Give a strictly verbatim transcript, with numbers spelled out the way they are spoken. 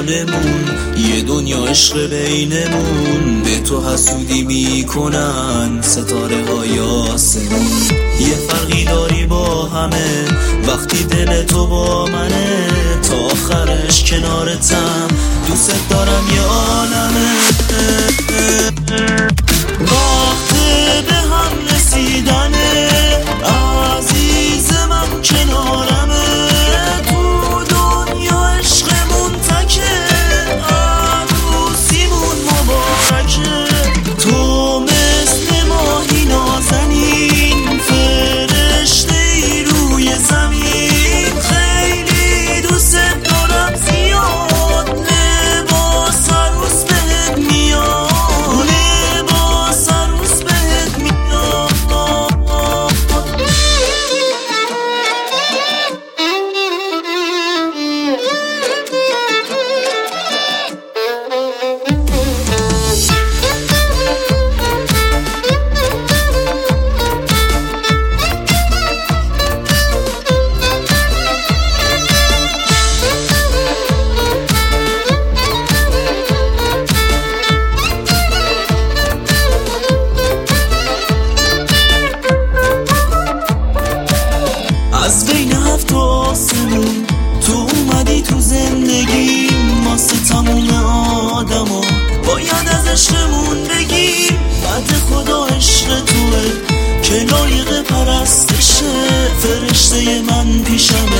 حالمون، یه دنیا عشق بینمون. به تو حسودی میکنن ستاره های آسمون. یه فرقی داری با همه وقتی دل تو با منه، تا آخرش کنارتم، دوست دارم یه عالمه. وقت به هم رسیدنه عزیز من، کنارمه تو دنیا عشقمون تکه، عروسیمون مبارکه. تو مثل ماهی نازنین، فرشته ای روی زمین، خیلی دوست دارم زیاد، لباس عروس بهت میاد، لباس عروس بهت میاد. از بین هفت آسمون تو اومدی تو زندگی، واسه تموم آدما باید از عشقمون بگیم. بعد خدا عشق توه که لایق پرستشه، فرشته من پیشم